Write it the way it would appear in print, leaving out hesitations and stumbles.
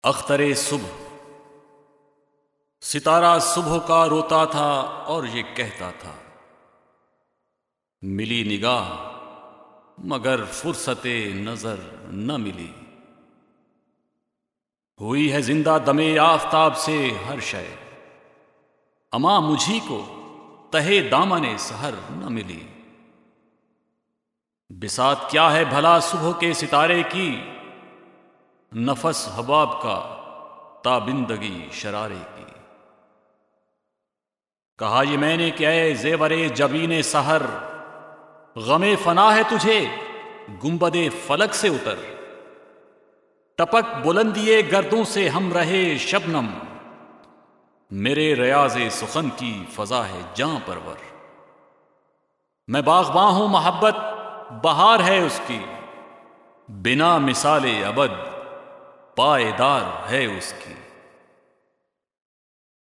اختر صبح، ستارہ صبح کا روتا تھا اور یہ کہتا تھا، ملی نگاہ مگر فرصت نظر نہ ملی، ہوئی ہے زندہ دمے آفتاب سے ہر شے، اما مجھی کو تہے دامن سحر نہ ملی۔ بساط کیا ہے بھلا صبح کے ستارے کی، نفس حباب کا تابندگی شرارے کی۔ کہا یہ میں نے کہ اے زیور جبین سحر، غم فنا ہے تجھے گنبد فلک سے اتر، ٹپک بلندی گردوں سے ہم رہے شبنم، میرے ریاض سخن کی فضا ہے جاں پرور۔ میں باغباں ہوں محبت بہار ہے اس کی، بنا مثال ابد پائیدار ہے اس کی۔